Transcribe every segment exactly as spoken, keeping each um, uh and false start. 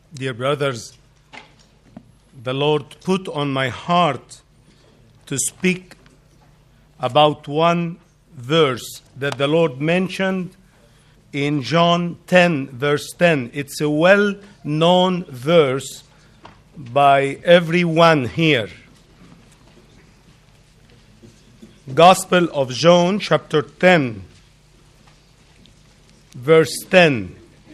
Dear brothers, the Lord put on my heart to speak about one verse that the Lord mentioned in John ten, verse ten. It's a well-known verse by everyone here. Gospel of John, chapter ten, verse ten.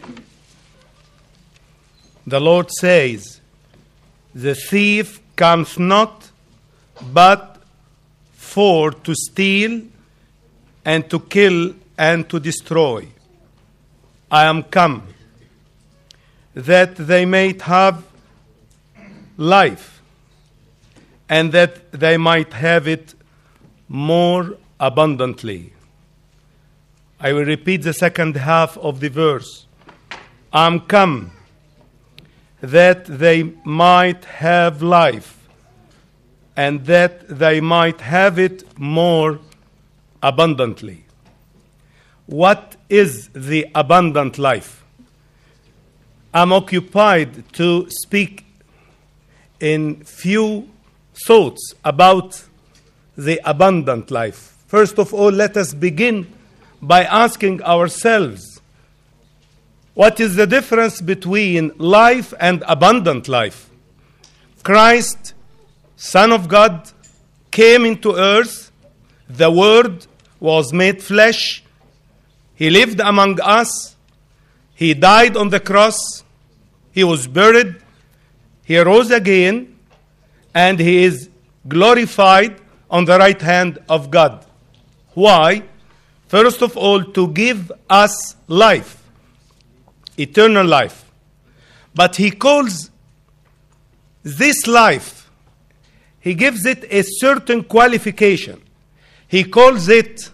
The Lord says, "The thief comes not but for to steal and to kill and to destroy. I am come that they might have life, and that they might have it more abundantly." I will repeat the second half of the verse. I am come that they might have life, and that they might have it more abundantly. What is the abundant life? I'm occupied to speak in few thoughts about the abundant life. First of all, let us begin by asking ourselves, what is the difference between life and abundant life? Christ, Son of God, came into earth. The Word was made flesh. He lived among us. He died on the cross. He was buried. He rose again. And he is glorified on the right hand of God. Why? First of all, to give us life. Eternal life. But he calls this life, he gives it a certain qualification. He calls it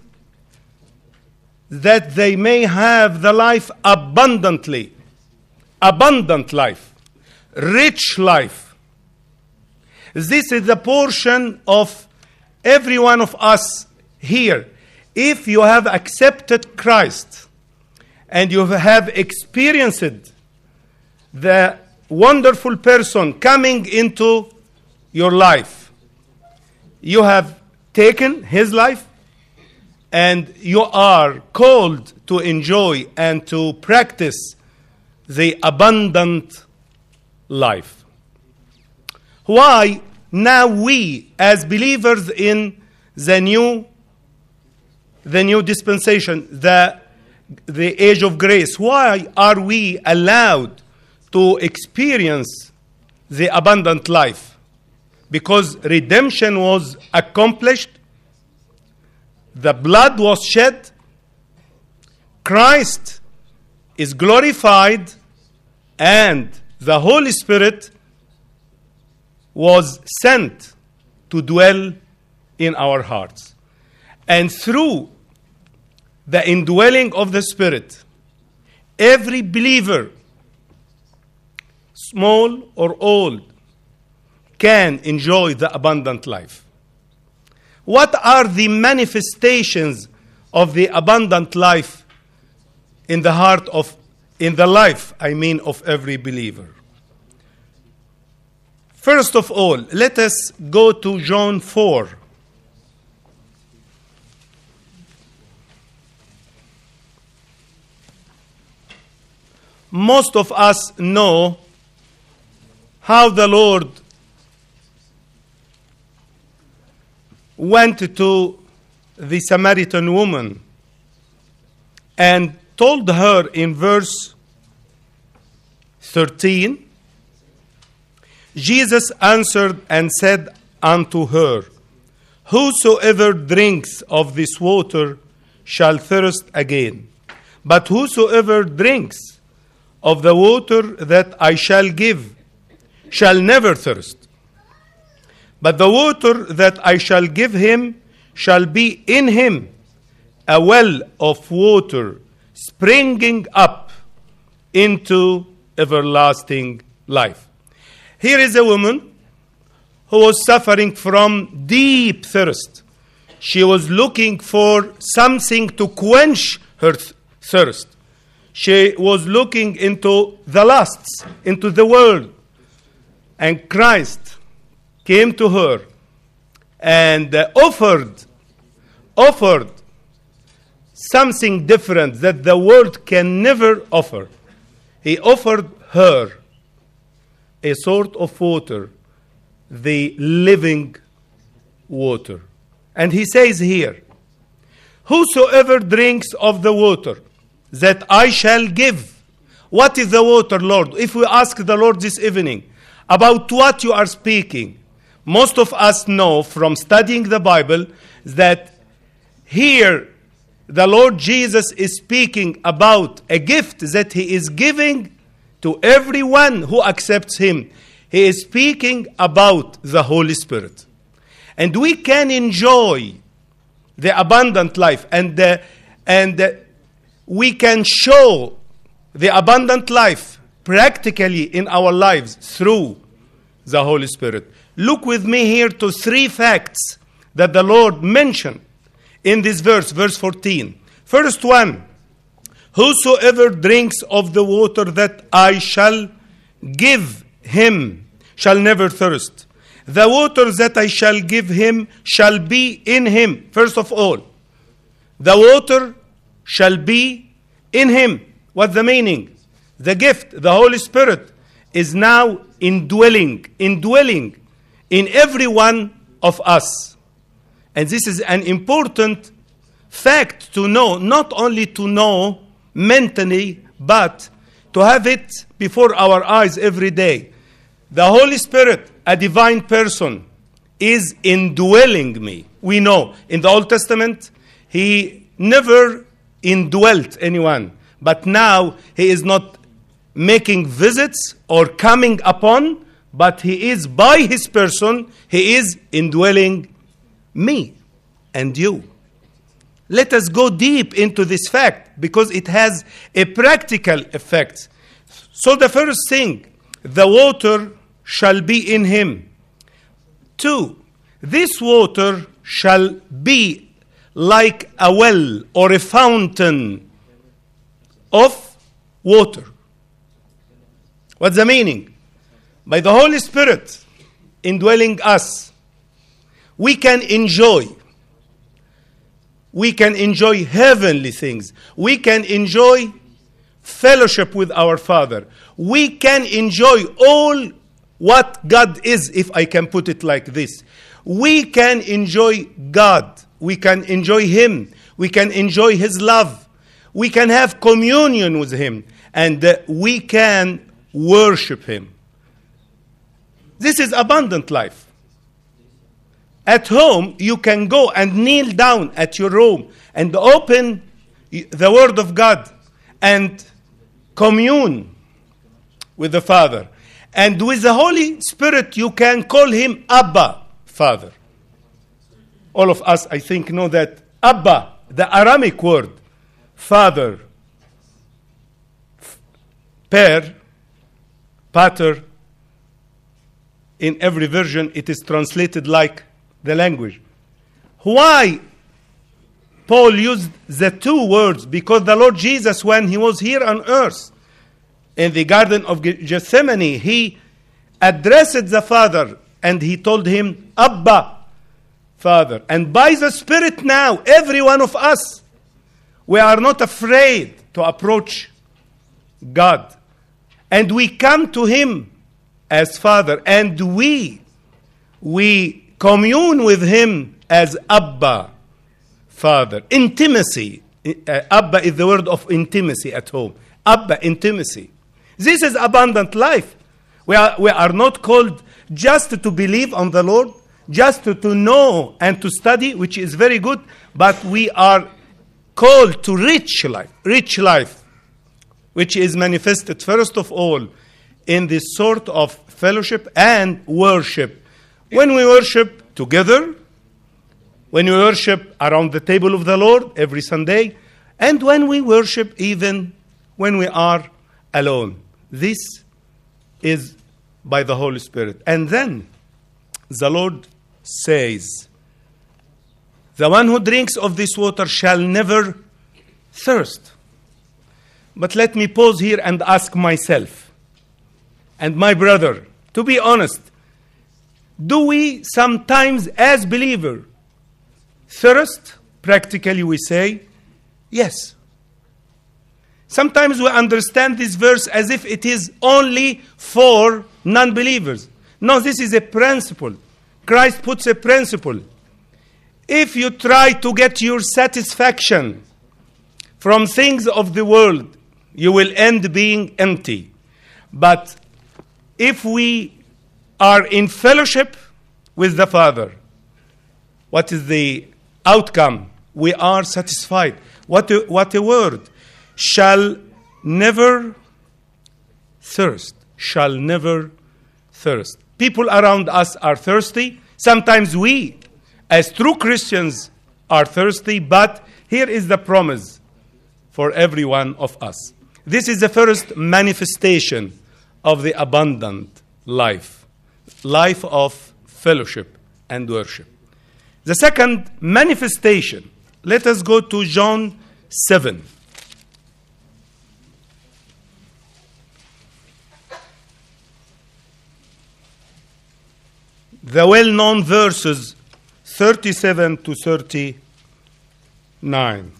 that they may have the life abundantly. Abundant life. Rich life. This is the portion of every one of us here. If you have accepted Christ, and you have experienced the wonderful person coming into your life, you have taken his life, and you are called to enjoy and to practice the abundant life. Why now we, as believers in the new, the new dispensation, the the age of grace, why are we allowed to experience the abundant life? Because redemption was accomplished, the blood was shed, Christ is glorified, and the Holy Spirit was sent to dwell in our hearts. And through the indwelling of the Spirit, every believer, small or old, can enjoy the abundant life. What are the manifestations of the abundant life in the heart of, in the life, I mean, of every believer? First of all, let us go to John four. Most of us know how the Lord went to the Samaritan woman and told her in verse thirteen, Jesus answered and said unto her, "Whosoever drinks of this water shall thirst again. But whosoever drinks of the water that I shall give shall never thirst. But the water that I shall give him shall be in him a well of water springing up into everlasting life." Here is a woman who was suffering from deep thirst. She was looking for something to quench her th- thirst. she was looking into the lusts, into the world. And Christ came to her and uh, offered, offered something different that the world can never offer. He offered her a sort of water, the living water. And he says here, whosoever drinks of the water that I shall give. What is the water, Lord? If we ask the Lord this evening about what you are speaking, most of us know from studying the Bible that here the Lord Jesus is speaking about a gift that he is giving to everyone who accepts him. He is speaking about the Holy Spirit. And we can enjoy the abundant life, and, uh, and uh, we can show the abundant life practically in our lives through the Holy Spirit. Look with me here to three facts that the Lord mentioned in this verse, verse fourteen. First one, whosoever drinks of the water that I shall give him shall never thirst. The water that I shall give him shall be in him. First of all, the water shall be in him. What's the meaning? The gift, the Holy Spirit, is now indwelling, indwelling in every one of us. And this is an important fact to know, not only to know mentally, but to have it before our eyes every day. The Holy Spirit, a divine person, is indwelling me. We know in the Old Testament, he never indwelt anyone. But now he is not making visits or coming upon, but he is by his person, he is indwelling me and you. Let us go deep into this fact because it has a practical effect. So the first thing, the water shall be in him. Two, this water shall be like a well or a fountain of water. What's the meaning? By the Holy Spirit indwelling us, we can enjoy. We can enjoy heavenly things. We can enjoy fellowship with our Father. We can enjoy all what God is, if I can put it like this. We can enjoy God. We can enjoy him. We can enjoy his love. We can have communion with him. And uh, we can worship him. This is abundant life. At home, you can go and kneel down at your room and open the Word of God and commune with the Father. And with the Holy Spirit, you can call him Abba, Father. All of us, I think, know that Abba, the Aramaic word, Father, Per, Pater, in every version it is translated like the language. Why Paul used the two words? Because the Lord Jesus, when he was here on earth, in the Garden of Gethsemane, he addressed the Father and he told him, Abba, Father. And by the Spirit now, every one of us, we are not afraid to approach God. And we come to him as Father. And we, we commune with him as Abba, Father. Intimacy. Uh, Abba is the word of intimacy at home. Abba, intimacy. This is abundant life. We are, we are not called just to believe on the Lord, just to, to know and to study, which is very good, but we are called to rich life, rich life, which is manifested first of all in this sort of fellowship and worship. When we worship together, when we worship around the table of the Lord every Sunday, and when we worship even when we are alone. This is by the Holy Spirit. And then the Lord says, the one who drinks of this water shall never thirst. But let me pause here and ask myself and my brother, to be honest, do we sometimes as believers thirst? Practically we say, yes. Sometimes we understand this verse as if it is only for non-believers. No, this is a principle. Christ puts a principle. If you try to get your satisfaction from things of the world, you will end being empty. But if we are in fellowship with the Father, what is the outcome? We are satisfied. What a, what a word. Shall never thirst. Shall never thirst. People around us are thirsty. Sometimes we, as true Christians, are thirsty. But here is the promise for every one of us. This is the first manifestation of the abundant life. Life of fellowship and worship. The second manifestation, let us go to John seven. The well-known verses thirty-seven to thirty-nine.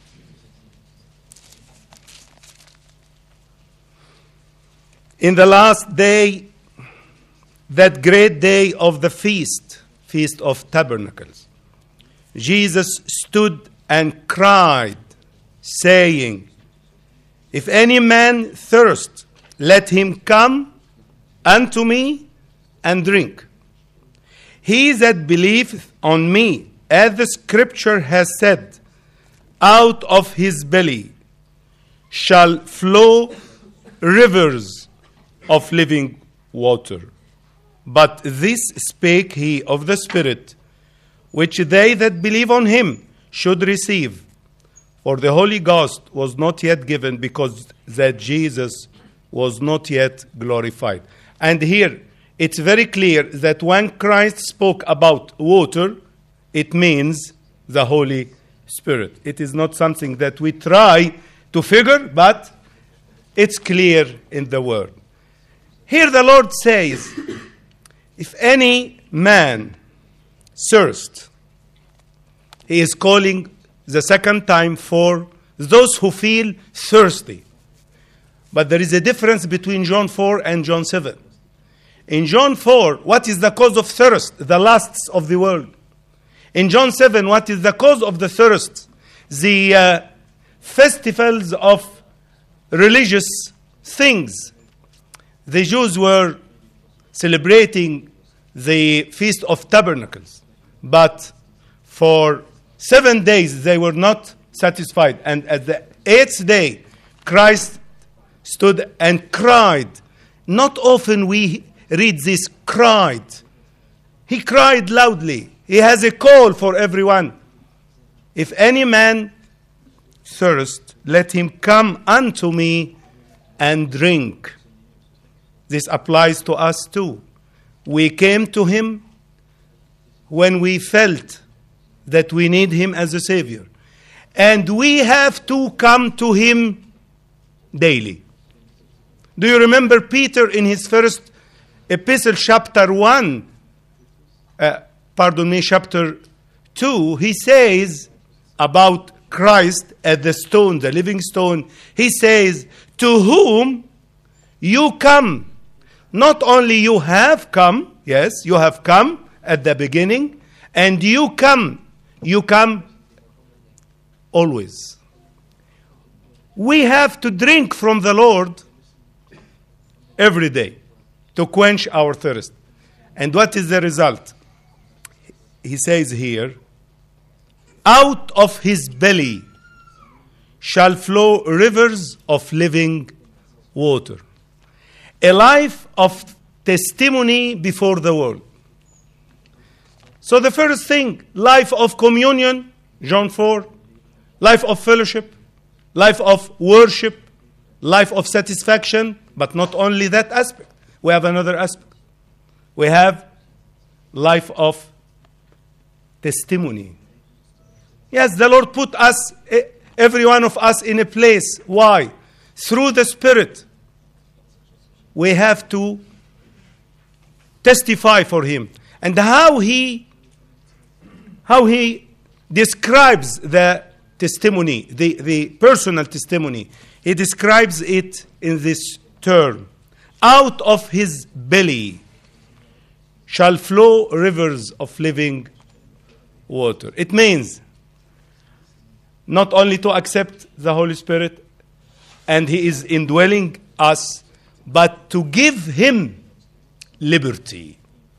In the last day, that great day of the feast, Feast of Tabernacles, Jesus stood and cried, saying, if any man thirst, let him come unto me and drink. He that believeth on me, as the scripture has said, out of his belly shall flow rivers of living water. But this spake he of the Spirit, which they that believe on him should receive. For the Holy Ghost was not yet given, because that Jesus was not yet glorified. And here, it's very clear that when Christ spoke about water, it means the Holy Spirit. It is not something that we try to figure, but it's clear in the Word. Here the Lord says, if any man thirst, he is calling the second time for those who feel thirsty. But there is a difference between John four and John seven. In John four, what is the cause of thirst? The lusts of the world. In John seven, what is the cause of the thirst? The uh, festivals of religious things. The Jews were celebrating the Feast of Tabernacles. But for seven days they were not satisfied. And at the eighth day, Christ stood and cried. Not often we read this cried. He cried loudly. He has a call for everyone. If any man thirst, let him come unto me and drink. This applies to us too. We came to him when we felt that we need him as a Savior. And we have to come to him daily. Do you remember Peter in his first epistle, chapter one, uh, pardon me, chapter two, he says about Christ as the stone, the living stone, he says, to whom you come. Not only you have come, yes, you have come at the beginning, and you come, you come always. We have to drink from the Lord every day to quench our thirst. And what is the result? He says here, out of his belly shall flow rivers of living water. A life of testimony before the world. So the first thing, life of communion, John four, life of fellowship, life of worship, life of satisfaction, but not only that aspect. We have another aspect. We have life of testimony. Yes, the Lord put us, every one of us, in a place. Why? through the Spirit, we have to testify for him. And how he how he describes the testimony, the, the personal testimony. He describes it in this term. Out of his belly shall flow rivers of living water. It means not only to accept the Holy Spirit, and he is indwelling us, but to give him liberty.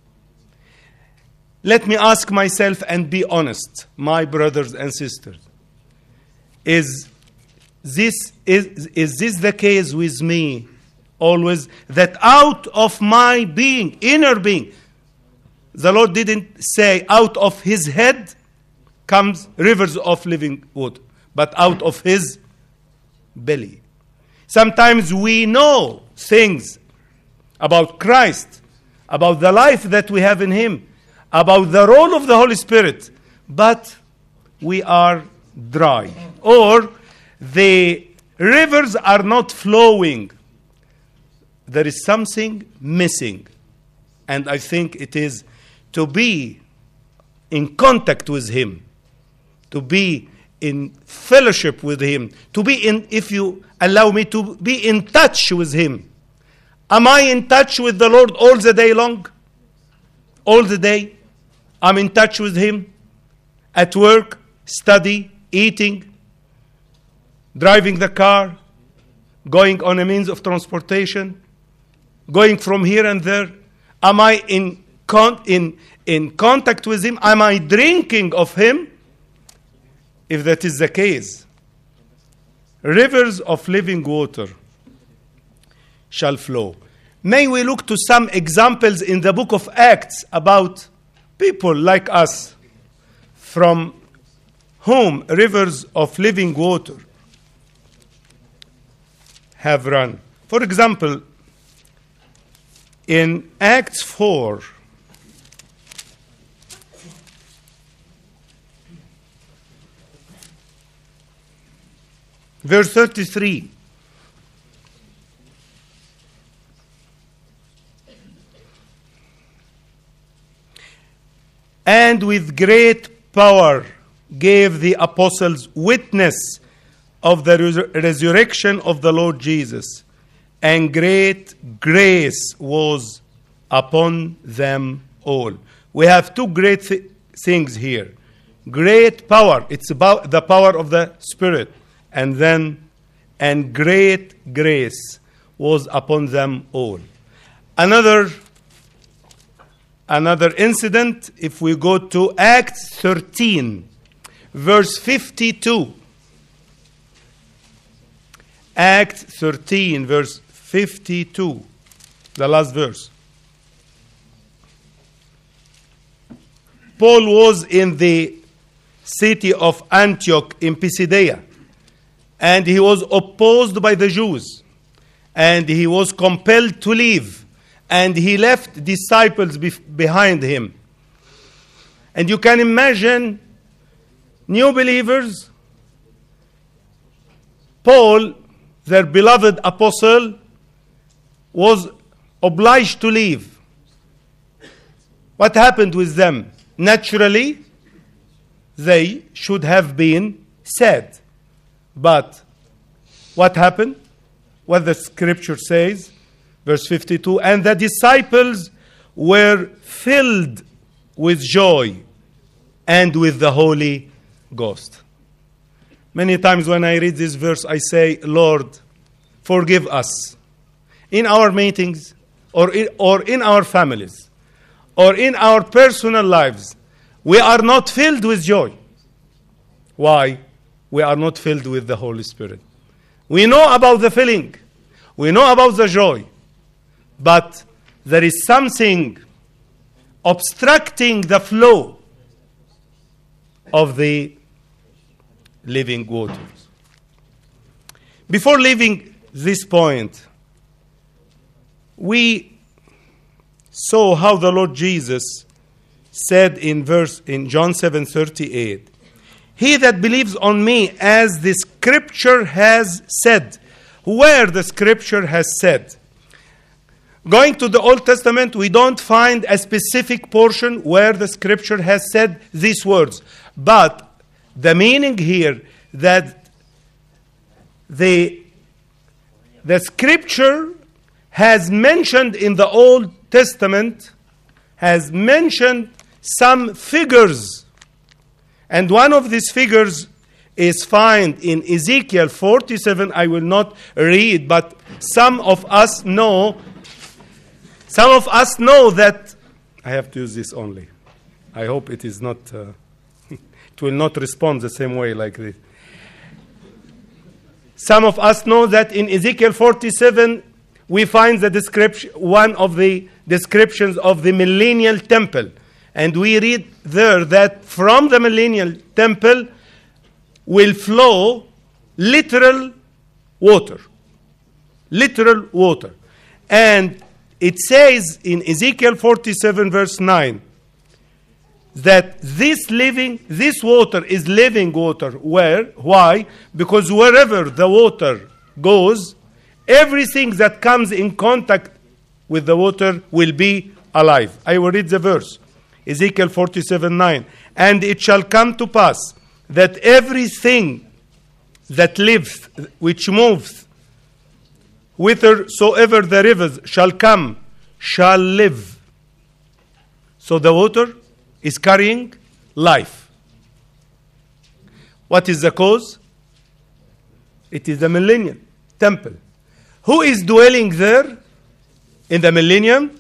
Let me ask myself and be honest, my brothers and sisters. Is this, is, is this the case with me always? That out of my being, inner being, the Lord didn't say out of his head comes rivers of living water, but out of his belly. Sometimes we know things about Christ, about the life that we have in him, about the role of the Holy Spirit, but we are dry. Or the rivers are not flowing. There is something missing. And I think it is to be in contact with him, to be in fellowship with him, to be in, if you allow me, to be in touch with him. Am I in touch with the Lord all the day long? All the day? I'm in touch with him at work, study, eating, driving the car, going on a means of transportation, going from here and there. Am I in con- in in contact with him? Am I drinking of him? If that is the case, rivers of living water shall flow. May we look to some examples in the book of Acts about people like us, from whom rivers of living water have run. For example, in Acts four, verse thirty-three. And with great power gave the apostles witness of the resur- resurrection of the Lord Jesus, and great grace was upon them all. We have two great th- things here. Great power, it's about the power of the Spirit. And then, and great grace was upon them all. Another Another incident, if we go to Acts thirteen, verse fifty-two. Acts thirteen, verse fifty-two, the last verse. Paul was in the city of Antioch in Pisidia, and he was opposed by the Jews, and he was compelled to leave. And he left disciples bef- behind him. And you can imagine new believers, Paul, their beloved apostle, was obliged to leave. What happened with them? Naturally, they should have been sad. But what happened? What the scripture says, verse fifty-two, and the disciples were filled with joy and with the Holy Ghost. Many times when I read this verse, I say, Lord, forgive us. In our meetings, or in, or in our families, or in our personal lives, we are not filled with joy. Why? We are not filled with the Holy Spirit. We know about the filling. We know about the joy. But there is something obstructing the flow of the living waters. Before leaving this point, we saw how the Lord Jesus said in verse in John seven thirty-eight, "He that believes on me, as the scripture has said, where the scripture has said. Going to the Old Testament, we don't find a specific portion where the scripture has said these words. But the meaning here that the, the scripture has mentioned in the Old Testament, has mentioned some figures. And one of these figures is found in Ezekiel forty-seven. I will not read, but some of us know, some of us know that, I have to use this only. I hope it is not, uh, it will not respond the same way like this. Some of us know that in Ezekiel forty-seven, we find the description, one of the descriptions of the millennial temple. And we read there that from the millennial temple will flow literal water. Literal water. And it says in Ezekiel forty-seven verse nine that this living, this water is living water. Where? Why? Because wherever the water goes, everything that comes in contact with the water will be alive. I will read the verse. Ezekiel forty-seven nine. And it shall come to pass that everything that lives, which moves, whithersoever the rivers shall come, shall live. So the water is carrying life. What is the cause? It is the millennium temple. Who is dwelling there in the millennium?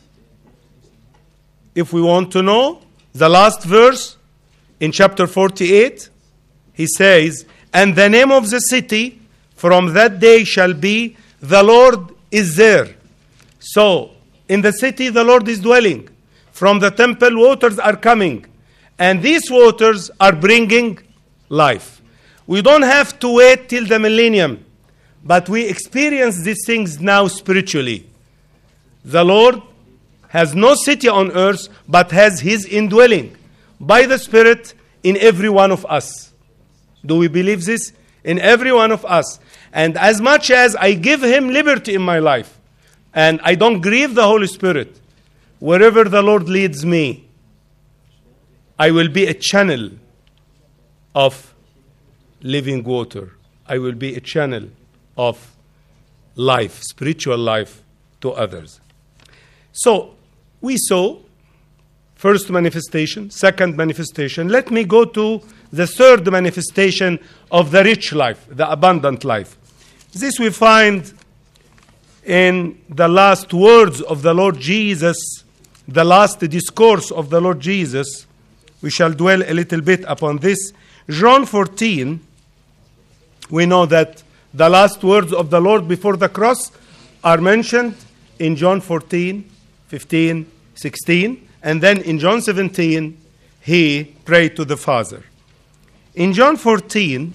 If we want to know, the last verse in chapter forty-eight, he says, and the name of the city from that day shall be, the Lord is there. So, in the city the Lord is dwelling. From the temple waters are coming. And these waters are bringing life. We don't have to wait till the millennium, but we experience these things now spiritually. The Lord has no city on earth, but has his indwelling by the Spirit in every one of us. Do we believe this? In every one of us. And as much as I give him liberty in my life, and I don't grieve the Holy Spirit, wherever the Lord leads me, I will be a channel of living water. I will be a channel of life, spiritual life to others. So, we saw first manifestation, second manifestation. Let me go to the third manifestation of the rich life, the abundant life. This we find in the last words of the Lord Jesus, the last discourse of the Lord Jesus. We shall dwell a little bit upon this. John fourteen, we know that the last words of the Lord before the cross are mentioned in John fourteen, fifteen, sixteen, and then in John seventeen, he prayed to the Father. In John fourteen,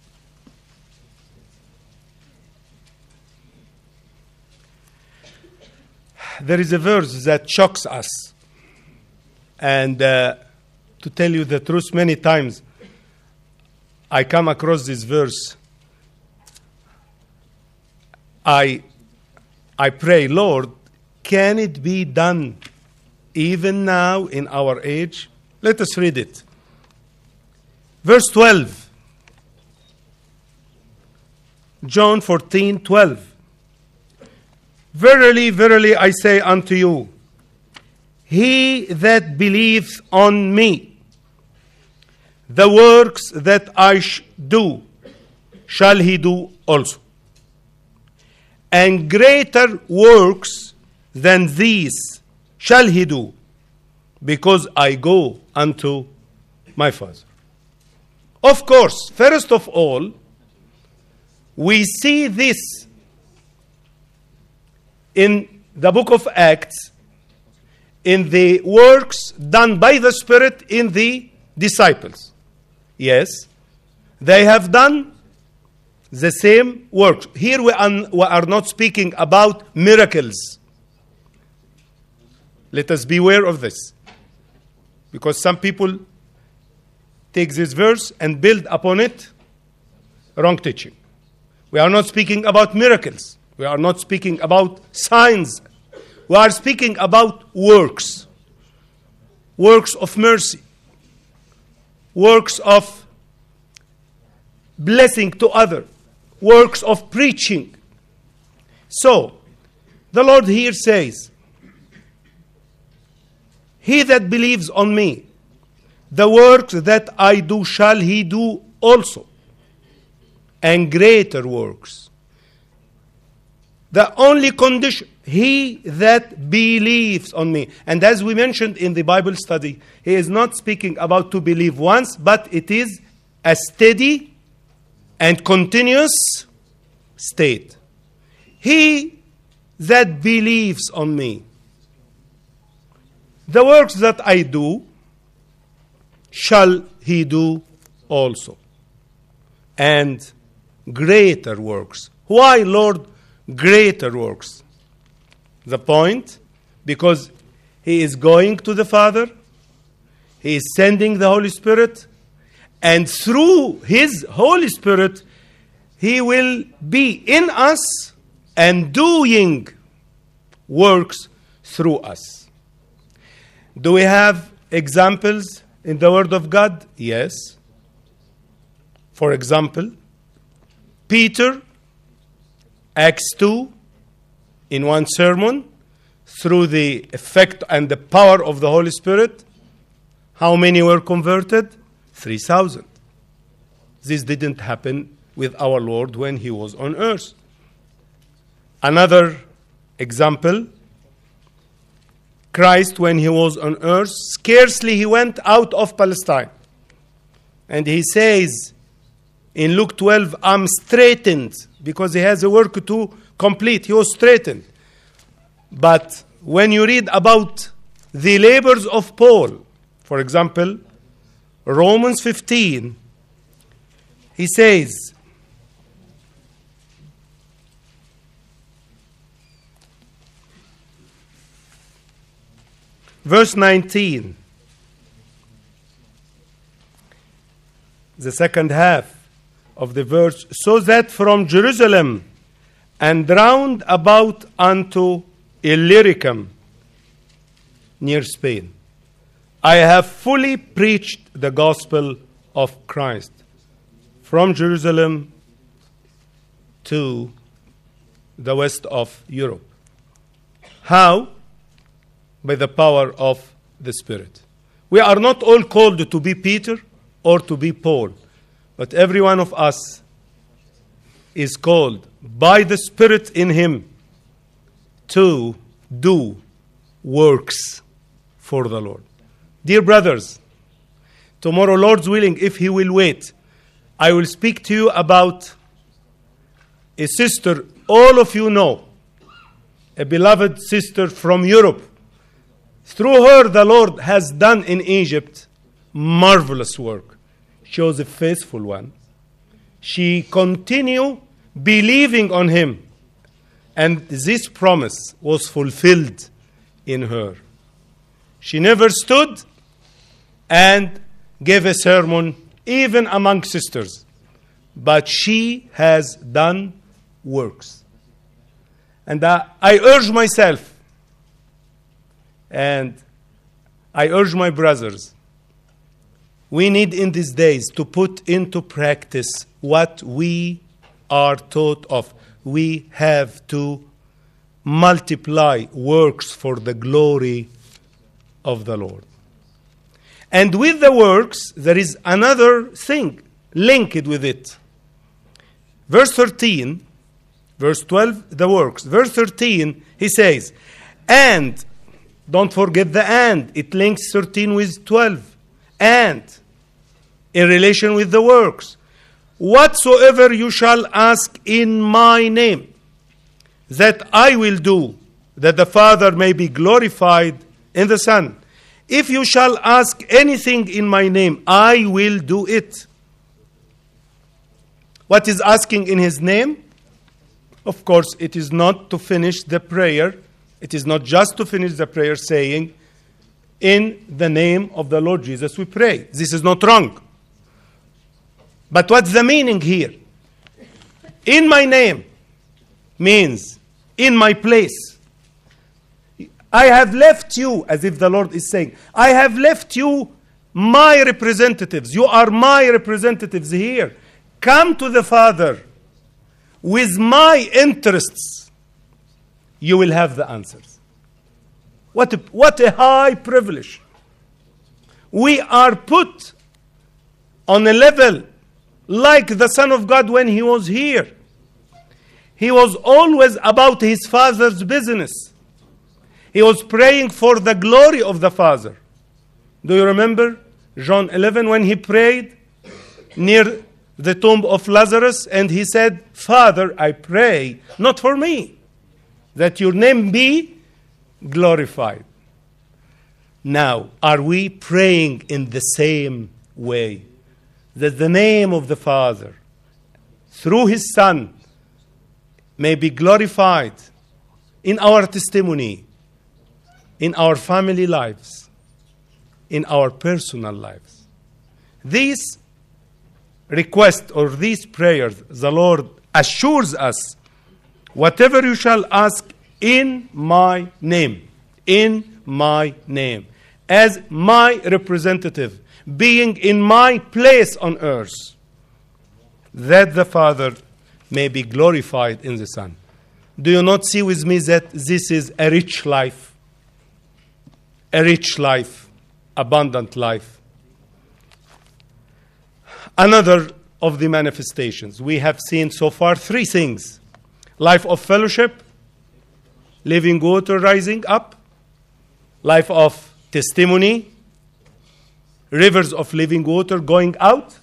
there is a verse that shocks us. And uh, to tell you the truth, many times I come across this verse. I, I pray, Lord, can it be done even now in our age? Let us read it. Verse twelve. John fourteen, twelve. Verily, verily, I say unto you, he that believes on me, the works that I sh- do, shall he do also. And greater works than these shall he do, because I go unto my Father. Of course, first of all, we see this in the book of Acts, in the works done by the Spirit in the disciples. Yes, they have done the same works. Here we are, we are not speaking about miracles. Let us beware of this. Because some people take this verse and build upon it wrong teaching. We are not speaking about miracles. We are not speaking about signs. We are speaking about works. Works of mercy. Works of blessing to others. Works of preaching. So, the Lord here says, he that believes on me, the works that I do shall he do also, and greater works. The only condition, he that believes on me. And as we mentioned in the Bible study, he is not speaking about to believe once, but it is a steady and continuous state. He that believes on me. The works that I do, shall he do also. And greater works. Why, Lord, greater works? The point, because he is going to the Father, he is sending the Holy Spirit, and through his Holy Spirit, he will be in us and doing works through us. Do we have examples in the Word of God? Yes. For example, Peter, Acts two, in one sermon, through the effect and the power of the Holy Spirit, how many were converted? three thousand. This didn't happen with our Lord when he was on earth. Another example, Christ, when he was on earth, scarcely he went out of Palestine. And he says in Luke twelve, I'm straitened, because he has a work to complete. He was straitened. But when you read about the labors of Paul, for example, Romans fifteen, he says, verse nineteen, the second half of the verse, so that from Jerusalem and round about unto Illyricum, near Spain, I have fully preached the gospel of Christ. From Jerusalem to the west of Europe. How? By the power of the Spirit. We are not all called to be Peter or to be Paul, but every one of us is called by the Spirit in him to do works for the Lord. Dear brothers, tomorrow, Lord's willing, if he will wait, I will speak to you about a sister all of you know, a beloved sister from Europe. Through her, the Lord has done in Egypt marvelous work. She was a faithful one. She continued believing on him, and this promise was fulfilled in her. She never stood and gave a sermon, even among sisters, but she has done works. And uh, I urge myself, and I urge my brothers, we need in these days to put into practice what we are taught of. We have to multiply works for the glory of the Lord. And with the works, there is another thing linked with it. Verse thirteen, verse twelve, the works. Verse thirteen, he says, and, don't forget the and, it links thirteen with twelve. And, in relation with the works, whatsoever you shall ask in my name, that I will do, that the Father may be glorified in the Son. If you shall ask anything in my name, I will do it. What is asking in his name? Of course, it is not to finish the prayer. It is not just to finish the prayer saying, in the name of the Lord Jesus we pray. This is not wrong. But what's the meaning here? In my name means in my place. I have left you, as if the Lord is saying, I have left you my representatives. You are my representatives here. Come to the Father with my interests. You will have the answers. What a, what a high privilege. We are put on a level like the Son of God when he was here. He was always about his Father's business. He was praying for the glory of the Father. Do you remember John eleven when he prayed near the tomb of Lazarus and he said, Father, I pray, not for me, that your name be glorified. Now, are we praying in the same way? That the name of the Father, through his Son, may be glorified in our testimony, in our family lives, in our personal lives. These requests or these prayers, the Lord assures us, whatever you shall ask in my name, in my name, as my representative, being in my place on earth, that the Father may be glorified in the Son. Do you not see with me that this is a rich life? A rich life, abundant life. Another of the manifestations. We have seen so far three things. Life of fellowship, living water rising up, life of testimony, rivers of living water going out,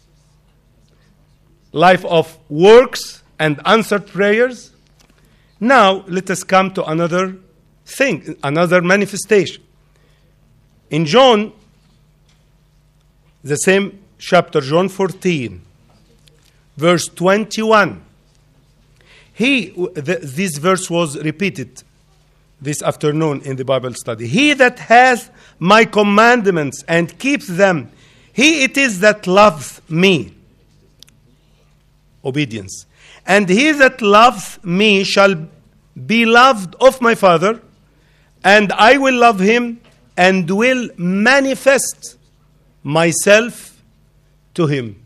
life of works and answered prayers. Now, let us come to another thing, another manifestation. In John, the same chapter, John fourteen, verse twenty-one, he, th- this verse was repeated this afternoon in the Bible study. He that has my commandments and keeps them, he it is that loves me. Obedience. And he that loves me shall be loved of my Father, and I will love him and will manifest myself to him.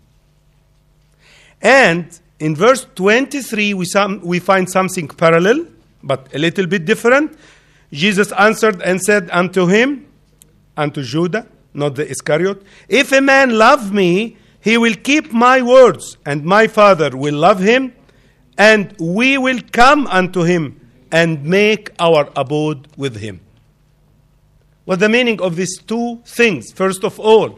And in verse twenty-three, we, some, we find something parallel, but a little bit different. Jesus answered and said unto him, unto Judah, not the Iscariot, if a man love me, he will keep my words, and my Father will love him, and we will come unto him and make our abode with him. What's the meaning of these two things? First of all,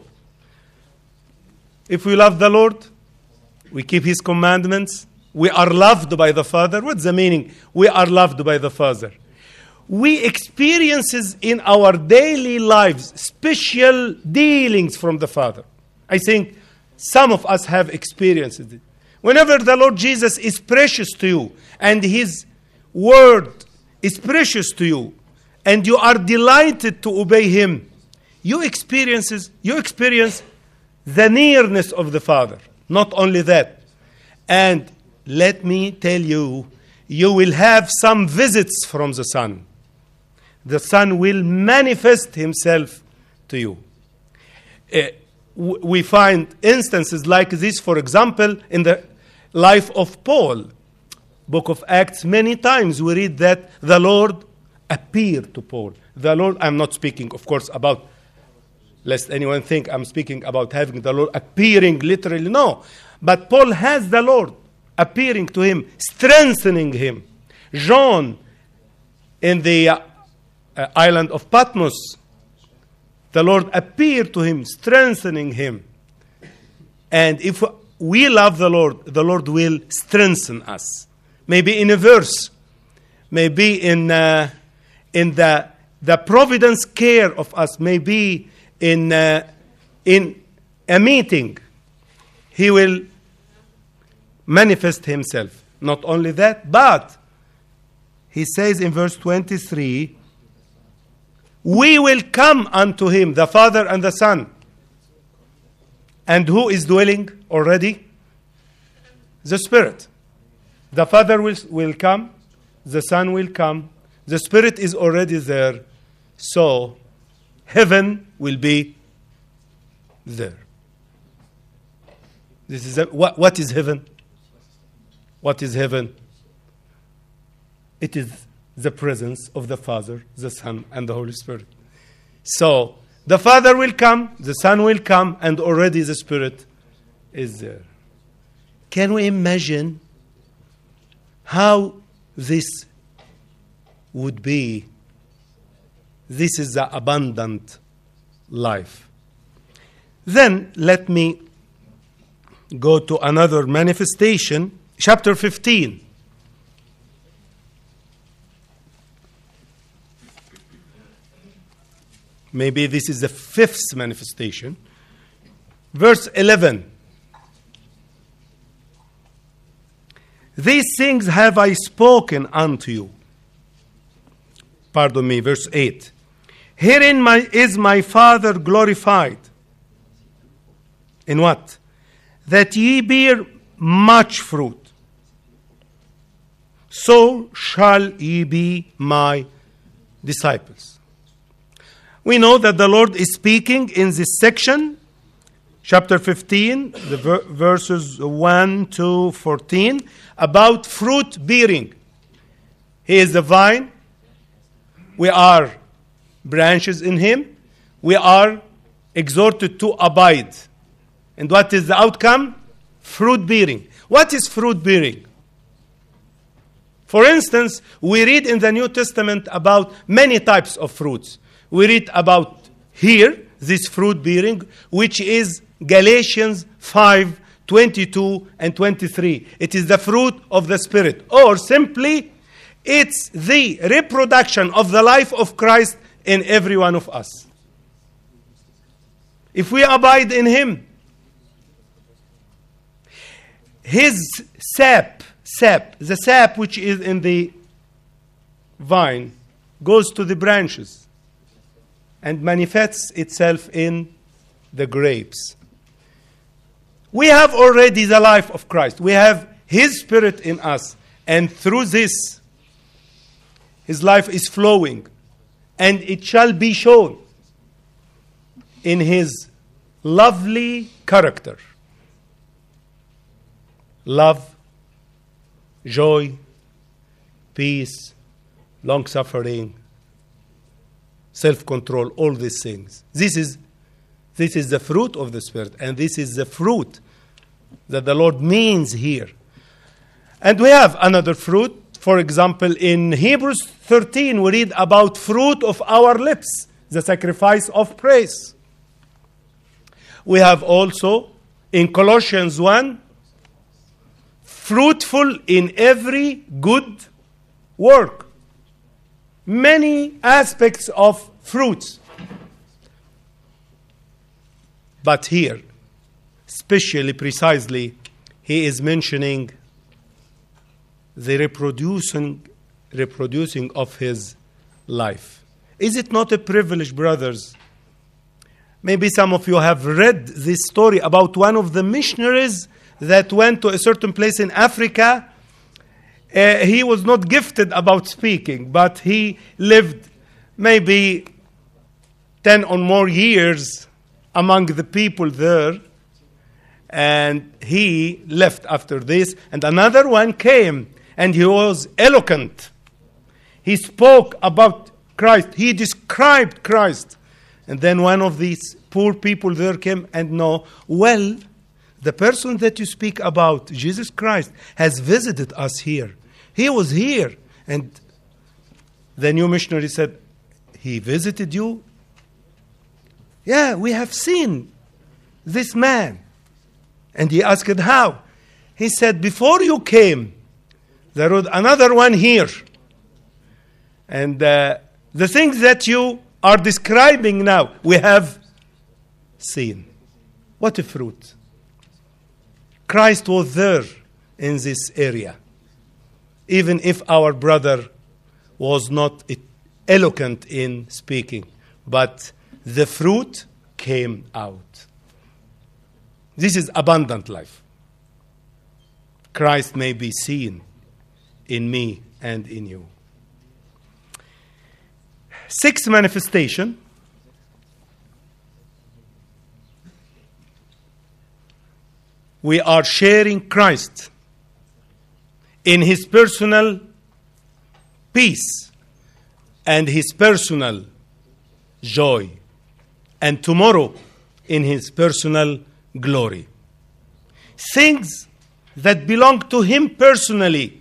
if we love the Lord, we keep his commandments, we are loved by the Father. What's the meaning? We are loved by the Father. We experiences in our daily lives special dealings from the Father. I think some of us have experienced it. Whenever the Lord Jesus is precious to you and his word is precious to you and you are delighted to obey him, you experiences, you experience the nearness of the Father. Not only that. And let me tell you, you will have some visits from the Son. The Son will manifest himself to you. Uh, we find instances like this, for example, in the life of Paul. Book of Acts, many times we read that the Lord appeared to Paul. The Lord, I'm not speaking, of course, about, lest anyone think I'm speaking about having the Lord appearing literally. No. But Paul has the Lord appearing to him, strengthening him. John, in the uh, uh, island of Patmos, the Lord appeared to him, strengthening him. And if we love the Lord, the Lord will strengthen us. Maybe in a verse, maybe in uh, in the the providence care of us, maybe in uh, in a meeting, he will manifest himself. Not only that, but he says in verse twenty-three, we will come unto him, the Father and the Son. And who is dwelling already? The Spirit. The Father will, will come, the Son will come, the Spirit is already there, so heaven will be there. This is a, what, what is heaven? What is heaven? It is the presence of the Father, the Son, and the Holy Spirit. So the Father will come, the Son will come, and already the Spirit is there. Can we imagine how this would be? This is the abundant life. Then let me go to another manifestation, chapter fifteen. Maybe this is the fifth manifestation. Verse eleven. These things have I spoken unto you. Pardon me, verse eight. Herein my, is my Father glorified. In what? That ye bear much fruit. So shall ye be my disciples. We know that the Lord is speaking in this section, chapter fifteen, the ver- verses one to fourteen, about fruit bearing. He is the vine. We are branches in him. We are exhorted to abide. And what is the outcome? Fruit bearing. What is fruit bearing? For instance, we read in the New Testament about many types of fruits. We read about here, this fruit bearing, which is Galatians five, twenty-two and twenty-three. It is the fruit of the Spirit. Or simply, it's the reproduction of the life of Christ in every one of us. If we abide in him, his sap, sap, the sap which is in the vine, goes to the branches and manifests itself in the grapes. We have already the life of Christ. We have his Spirit in us. And through this, his life is flowing. And it shall be shown in his lovely character. Love, joy, peace, long-suffering, self-control, all these things. This is, this is the fruit of the Spirit, and this is the fruit that the Lord means here. And we have another fruit. For example, in Hebrews thirteen, we read about fruit of our lips, the sacrifice of praise. We have also, in Colossians one, fruitful in every good work. Many aspects of fruits. But here, especially precisely, he is mentioning the reproducing, reproducing of his life. Is it not a privilege, brothers? Maybe some of you have read this story about one of the missionaries that went to a certain place in Africa. Uh, he was not gifted about speaking, but he lived maybe ten or more years among the people there. And he left after this. And another one came, and he was eloquent. He spoke about Christ. He described Christ. And then one of these poor people there came and know, well, the person that you speak about, Jesus Christ, has visited us here. He was here. And the new missionary said, he visited you? Yeah, we have seen this man. And he asked how. He said, before you came, there was another one here. And uh, the things that you are describing now, we have seen. What a fruit. Christ was there in this area. Even if our brother was not eloquent in speaking. But the fruit came out. This is abundant life. Christ may be seen in me and in you. Sixth manifestation. We are sharing Christ in his personal peace and his personal joy, and tomorrow in his personal glory. Things that belong to him personally,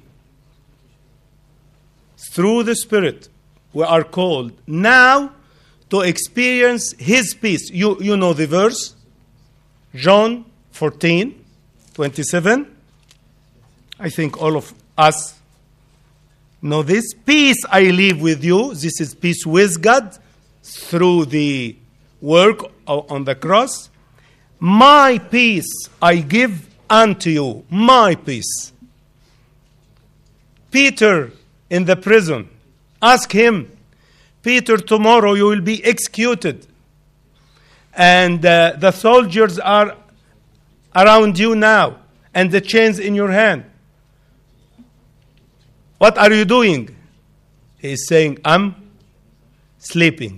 through the Spirit, we are called now to experience his peace. You, you know the verse, John fourteen, twenty-seven. I think all of us know this. Peace I leave with you. This is peace with God through the work on the cross. My peace I give unto you. My peace. Peter in the prison. Ask him, Peter, tomorrow you will be executed. And uh, the soldiers are around you now, and the chains in your hand. What are you doing? He is saying, I'm sleeping.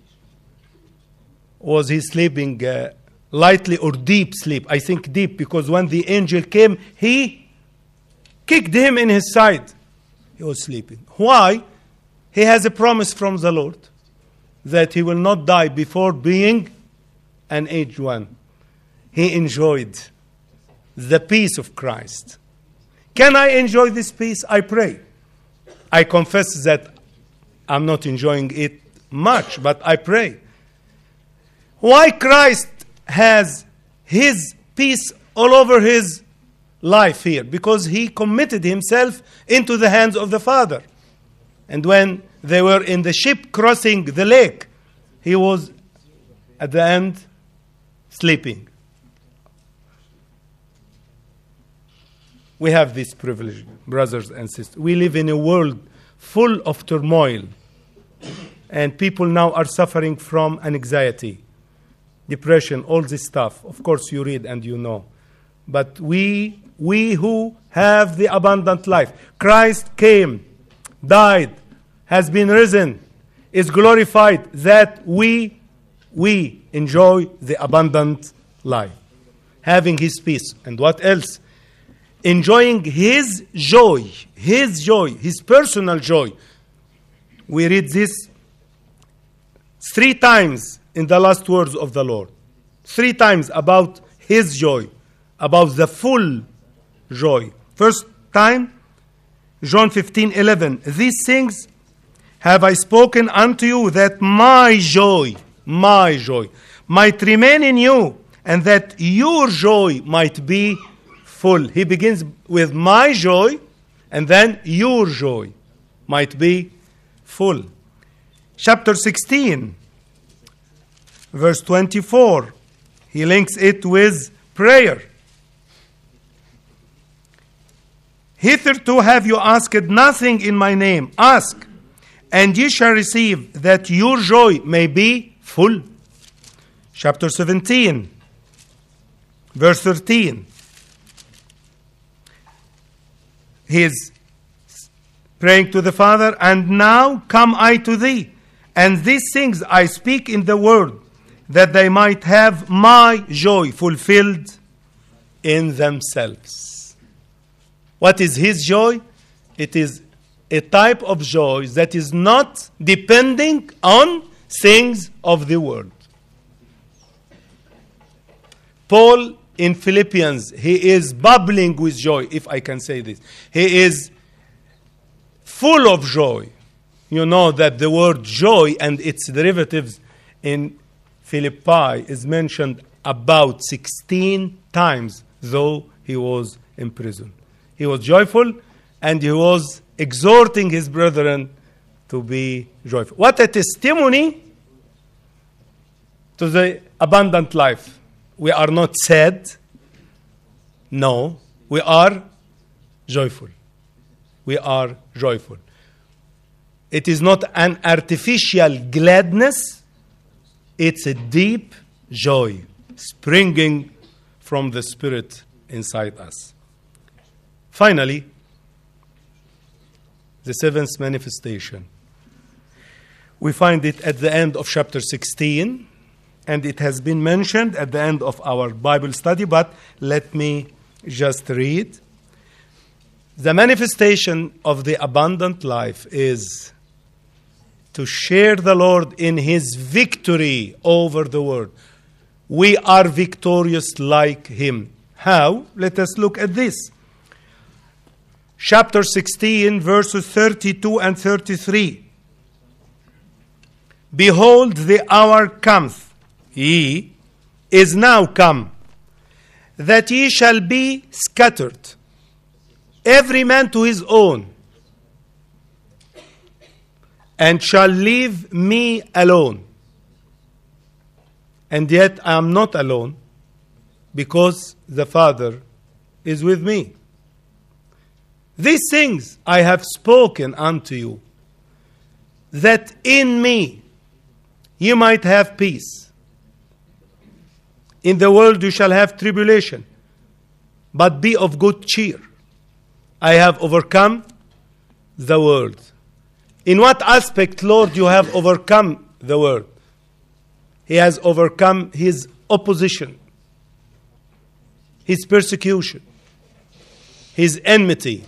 Was he sleeping uh, lightly or deep sleep? I think deep, because when the angel came, he kicked him in his side. He was sleeping. Why? He has a promise from the Lord that he will not die before being an aged one. He enjoyed the peace of Christ. Can I enjoy this peace? I pray. I confess that I'm not enjoying it much, but I pray. Why Christ has his peace all over his life here? Because he committed himself into the hands of the Father. And when they were in the ship crossing the lake, he was at the end sleeping. We have this privilege, brothers and sisters. We live in a world full of turmoil. And people now are suffering from anxiety, depression, all this stuff. Of course, you read and you know. But we, we who have the abundant life, Christ came, died, has been risen, is glorified, that we, we enjoy the abundant life, having his peace. And what else? Enjoying his joy, his joy, his personal joy. We read this three times in the last words of the Lord. Three times about his joy, about the full joy. First time, John fifteen eleven. These things have I spoken unto you, that my joy, my joy, might remain in you, and that your joy might be full. He begins with my joy, and then your joy might be full. Chapter sixteen, verse twenty-four, he links it with prayer. Hitherto have you asked nothing in my name. Ask, and ye shall receive, that your joy may be full. Chapter seventeen, verse thirteen. He is praying to the Father, and now come I to thee, and these things I speak in the word, that they might have my joy fulfilled in themselves. What is his joy? It is a type of joy that is not depending on things of the world. Paul in Philippians, he is bubbling with joy, if I can say this. He is full of joy. You know that the word joy and its derivatives in Philippi is mentioned about sixteen times, though he was in prison. He was joyful, and he was exhorting his brethren to be joyful. What a testimony to the abundant life. We are not sad. No, we are joyful. We are joyful. It is not an artificial gladness. It's a deep joy springing from the Spirit inside us. Finally, the seventh manifestation. We find it at the end of chapter sixteen, and it has been mentioned at the end of our Bible study, but let me just read. The manifestation of the abundant life is to share the Lord in His victory over the world. We are victorious like Him. How? Let us look at this. Chapter sixteen, verses thirty-two and thirty-three. Behold, the hour cometh, ye is now come, that ye shall be scattered, every man to his own, and shall leave me alone. And yet I am not alone, because the Father is with me. These things I have spoken unto you, that in me you might have peace. In the world you shall have tribulation, but be of good cheer. I have overcome the world. In what aspect, Lord, you have overcome the world? He has overcome his opposition, his persecution, his enmity.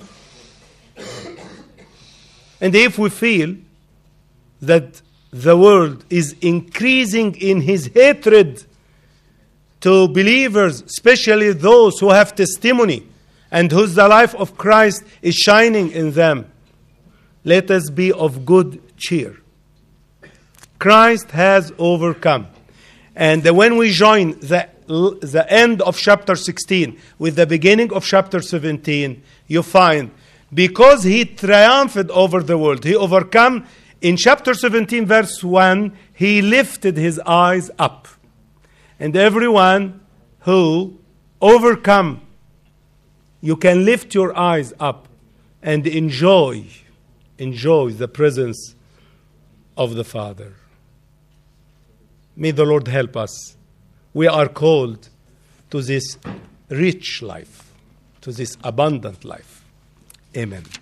And if we feel that the world is increasing in his hatred to believers, especially those who have testimony and whose the life of Christ is shining in them, let us be of good cheer. Christ has overcome. And when we join the, the end of chapter sixteen with the beginning of chapter seventeen, you find because he triumphed over the world, he overcome. In chapter seventeen, verse one, he lifted his eyes up. And everyone who overcome, you can lift your eyes up and enjoy, enjoy the presence of the Father. May the Lord help us. We are called to this rich life, to this abundant life. Amen.